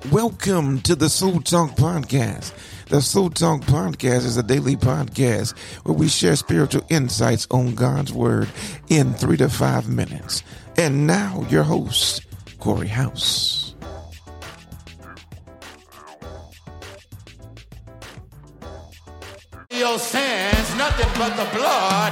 Welcome to the Soul Talk Podcast. The Soul Talk Podcast is a daily podcast where we share spiritual insights on God's Word in 3 to 5 minutes. And now, your host, Corey House. Your sins, nothing but the blood.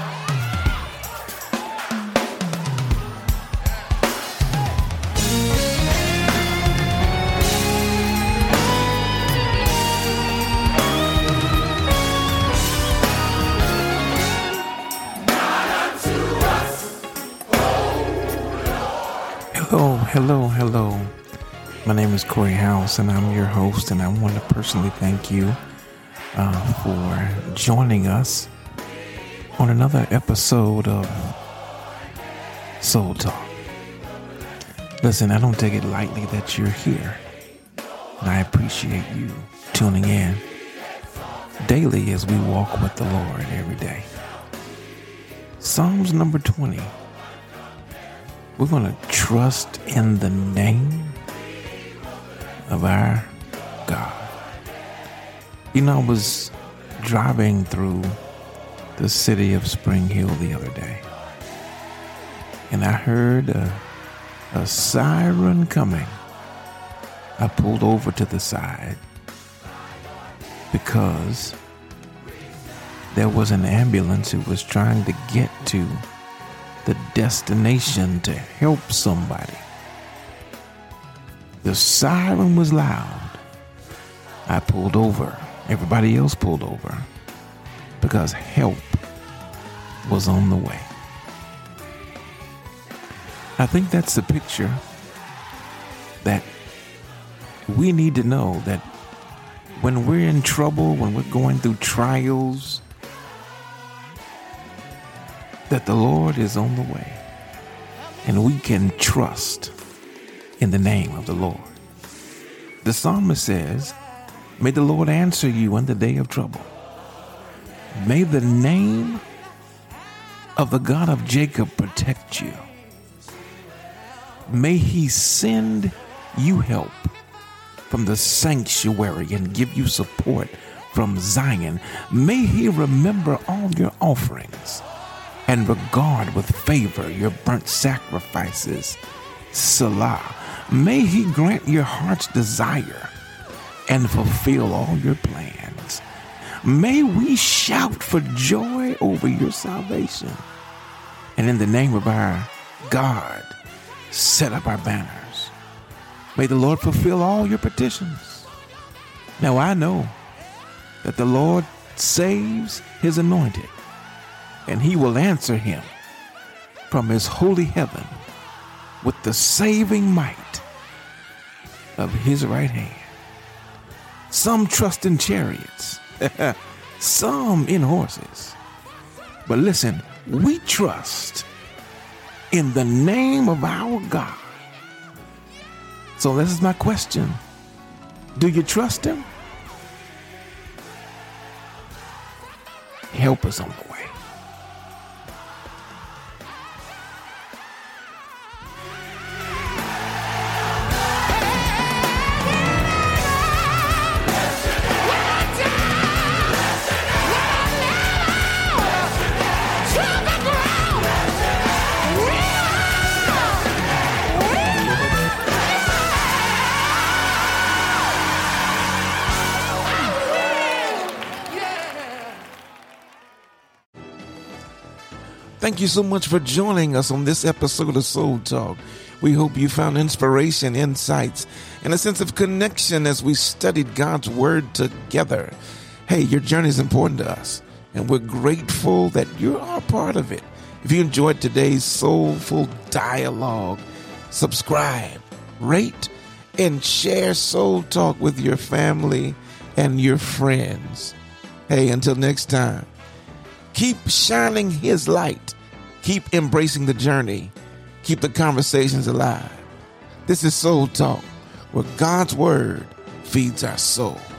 Hello. My name is Corey House, and I'm your host, and I want to personally thank you for joining us on another episode of Soul Talk. Listen, I don't take it lightly that you're here, and I appreciate you tuning in daily as we walk with the Lord every day. Psalms number 20. We're going to trust in the name of our God. You know, I was driving through the city of Spring Hill the other day, and I heard a siren coming. I pulled over to the side because there was an ambulance who was trying to get to the destination to help somebody. The siren was loud. I pulled over. Everybody else pulled over because help was on the way. I think that's the picture that we need to know, that when we're in trouble, when we're going through trials, that the Lord is on the way, and we can trust in the name of the Lord. The psalmist says, "May the Lord answer you in the day of trouble. May the name of the God of Jacob protect you. May he send you help from the sanctuary and give you support from Zion. May he remember all your offerings and regard with favor your burnt sacrifices. Selah. May he grant your heart's desire and fulfill all your plans. May we shout for joy over your salvation, and in the name of our God, set up our banners. May the Lord fulfill all your petitions." Now I know that the Lord saves his anointed, and he will answer him from his holy heaven with the saving might of his right hand. Some trust in chariots, some in horses. But listen, we trust in the name of our God. So this is my question. Do you trust him? Help us on the way. Thank you so much for joining us on this episode of Soul Talk. We hope you found inspiration, insights, and a sense of connection as we studied God's Word together. Hey, your journey is important to us, and we're grateful that you are a part of it. If you enjoyed today's soulful dialogue, subscribe, rate, and share Soul Talk with your family and your friends. Hey, until next time, keep shining his light. Keep embracing the journey. Keep the conversations alive. This is Soul Talk, where God's Word feeds our soul.